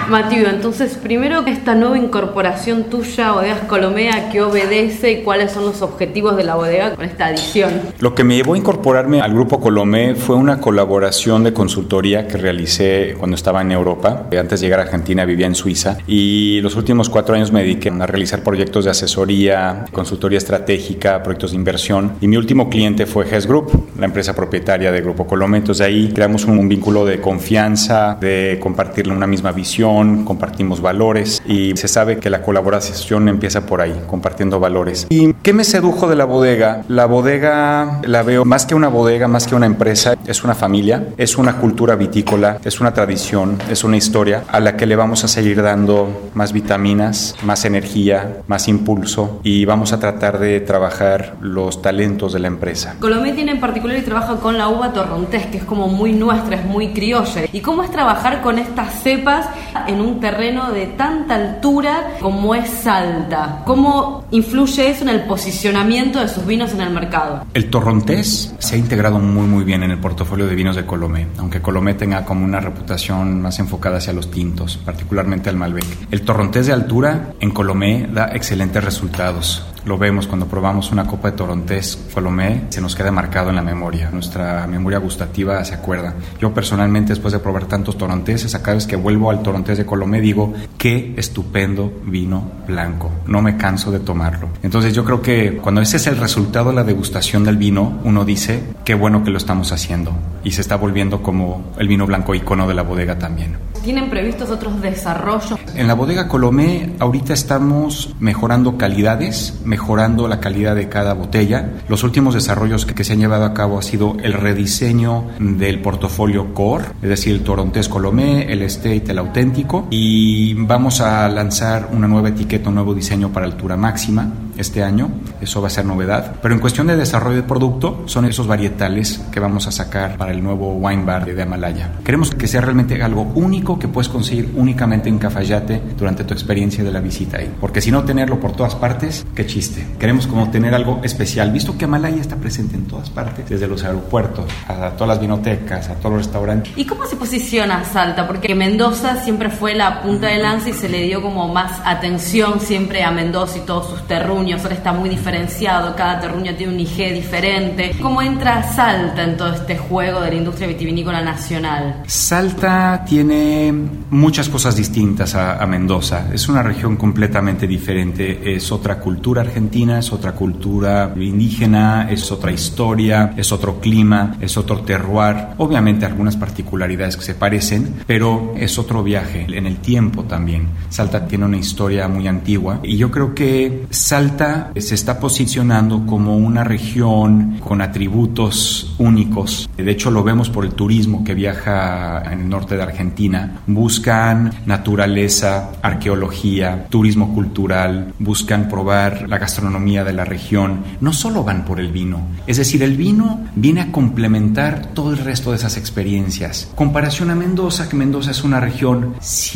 Matías, entonces, primero, esta nueva incorporación tuya, Bodegas Colomé, ¿a qué obedece y cuáles son los objetivos de la bodega con esta adición? Lo que me llevó a incorporarme al Grupo Colomé fue una colaboración de consultoría que realicé cuando estaba en Europa. Antes de llegar a Argentina vivía en Suiza y los últimos 4 años me dediqué a realizar proyectos de asesoría, consultoría estratégica, proyectos de inversión, y mi último cliente fue Hess Group, la empresa propietaria de Grupo Colomé. Entonces ahí creamos un vínculo de confianza, de compartir una misma visión, compartimos valores y se sabe que la colaboración empieza por ahí, compartiendo valores. ¿Y qué me sedujo de la bodega? La bodega la veo más que una bodega, más que una empresa, es una familia, es una cultura vitícola, es una tradición, es una historia a la que le vamos a seguir dando más vitaminas, más energía, más impulso, y vamos a tratar de trabajar los talentos de la empresa. Colomé tiene en particular y trabaja con la uva torrontés, que es como muy nuestra, es muy criolla. ¿Y cómo es trabajar con estas cepas en un terreno de tanta altura como es Salta? ¿Cómo influye eso en el posicionamiento de sus vinos en el mercado? El torrontés se ha integrado muy bien en el portafolio de vinos de Colomé, aunque Colomé tenga como una reputación más enfocada hacia los tintos, particularmente al Malbec. El torrontés de altura en Colomé da excelentes resultados. Lo vemos cuando probamos una copa de torrontés Colomé, se nos queda marcado en la memoria, nuestra memoria gustativa se acuerda. Yo personalmente, después de probar tantos torronteses, a cada vez que vuelvo al torrontés de Colomé digo, qué estupendo vino blanco, no me canso de tomarlo. Entonces yo creo que cuando ese es el resultado de la degustación del vino, uno dice, qué bueno que lo estamos haciendo, y se está volviendo como el vino blanco icono de la bodega también. ¿Tienen previstos otros desarrollos? En la bodega Colomé ahorita estamos mejorando calidades, mejorando la calidad de cada botella. Los últimos desarrollos que se han llevado a cabo ha sido el rediseño del portafolio Core, es decir, el Torrontés Colomé, el Estate, el Auténtico, y vamos a lanzar una nueva etiqueta, un nuevo diseño para altura máxima este año. Eso va a ser novedad. Pero en cuestión de desarrollo de producto, son esos varietales que vamos a sacar para el nuevo wine bar de Amalaya. Queremos que sea realmente algo único que puedes conseguir únicamente en Cafayate durante tu experiencia de la visita ahí. Porque si no tenerlo por todas partes, qué chiste. Queremos como tener algo especial, visto que Amalaya está presente en todas partes, desde los aeropuertos, a todas las vinotecas, a todos los restaurantes. ¿Y cómo se posiciona Salta? Porque Mendoza siempre fue la punta de lanza y se le dio como más atención siempre a Mendoza y todos sus terruños. Ahora está muy diferenciado, cada terruño tiene un IG diferente. ¿Cómo entra Salta en todo este juego de la industria vitivinícola nacional? Salta tiene muchas cosas distintas a Mendoza. Es una región completamente diferente. Es otra cultura argentina, es otra cultura indígena, es otra historia, es otro clima, es otro terroir. Obviamente algunas particularidades que se parecen, pero es otro viaje en el tiempo también. Salta tiene una historia muy antigua y yo creo que Salta se está posicionando como una región con atributos únicos. De hecho, lo vemos por el turismo que viaja en el norte de Argentina. Buscan naturaleza, arqueología, turismo cultural, buscan probar la gastronomía de la región. No solo van por el vino. Es decir, el vino viene a complementar todo el resto de esas experiencias. Comparación a Mendoza, que Mendoza es una región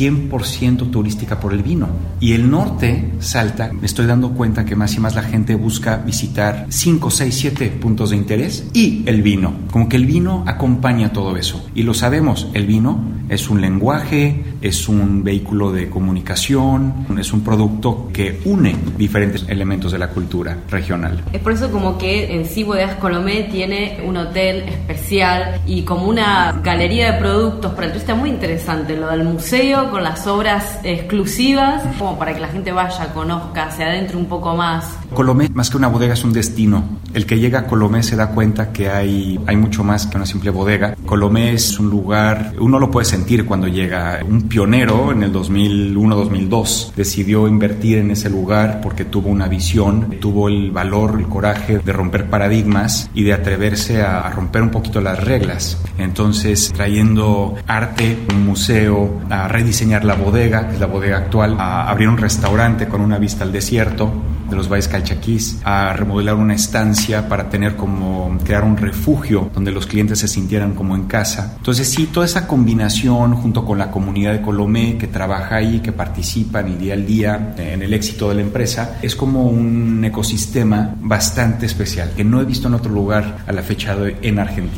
100% turística por el vino. Y el norte, Salta, me estoy dando cuenta que más y más la gente busca visitar 5, 6, 7 puntos de interés y el vino. Como que el vino acompaña todo eso. Y lo sabemos, el vino es un lenguaje, es un vehículo de comunicación, es un producto que une diferentes elementos de la cultura regional. Es por eso como que en sí Bodegas Colomé tiene un hotel especial y como una galería de productos para el turista muy interesante, lo del museo con las obras exclusivas, como para que la gente vaya, conozca, se adentre un poco más. Colomé, más que una bodega, es un destino. El que llega a Colomé se da cuenta que hay mucho más que una simple bodega. Colomé es un lugar, uno lo puede sentir cuando llega. Un pionero en el 2001-2002 decidió invertir en ese lugar porque tuvo una visión, tuvo el valor, el coraje de romper paradigmas y de atreverse a romper un poquito las reglas. Entonces, trayendo arte, un museo, a rediseñar la bodega, que es la bodega actual, a abrir un restaurante con una vista al desierto de los Valles Calchaquís, a remodelar una estancia para crear un refugio donde los clientes se sintieran como en casa. Entonces sí, toda esa combinación junto con la comunidad de Colomé que trabaja ahí, que participa en el día al día en el éxito de la empresa, es como un ecosistema bastante especial que no he visto en otro lugar a la fecha de hoy en Argentina.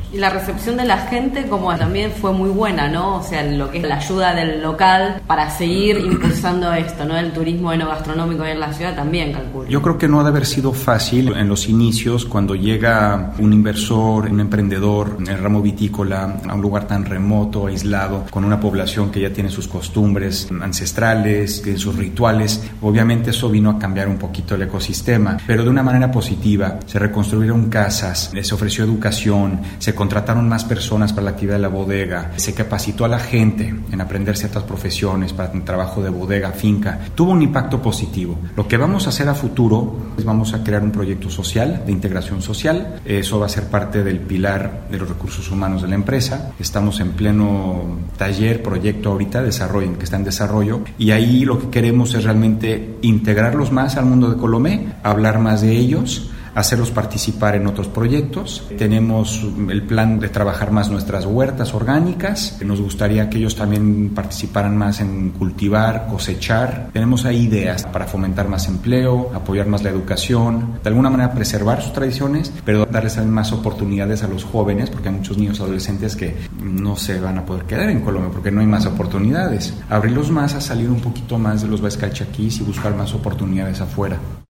Y la recepción de la gente como también fue muy buena, ¿no? O sea, lo que es la ayuda del local para seguir impulsando esto, ¿no? El turismo enogastronómico en la ciudad también, calculo. Yo creo que no ha de haber sido fácil en los inicios, cuando llega un inversor, un emprendedor en el ramo vitícola a un lugar tan remoto, aislado, con una población que ya tiene sus costumbres ancestrales, tiene sus rituales. Obviamente eso vino a cambiar un poquito el ecosistema, pero de una manera positiva. Se reconstruyeron casas, se ofreció educación, se contrataron más personas para la actividad de la bodega, se capacitó a la gente en aprender ciertas profesiones para el trabajo de bodega, finca. Tuvo un impacto positivo. Lo que vamos a hacer a futuro es vamos a crear un proyecto social, de integración social. Eso va a ser parte del pilar de los recursos humanos de la empresa. Estamos en pleno taller, proyecto ahorita, que está en desarrollo, y ahí lo que queremos es realmente integrarlos más al mundo de Colomé, hablar más de ellos, hacerlos participar en otros proyectos. Tenemos el plan de trabajar más nuestras huertas orgánicas. Nos gustaría que ellos también participaran más en cultivar, cosechar. Tenemos ahí ideas para fomentar más empleo, apoyar más la educación, de alguna manera preservar sus tradiciones, pero darles también más oportunidades a los jóvenes, porque hay muchos niños adolescentes que no se van a poder quedar en Colombia porque no hay más oportunidades. Abrirlos más a salir un poquito más de los valles calchaquís y buscar más oportunidades afuera.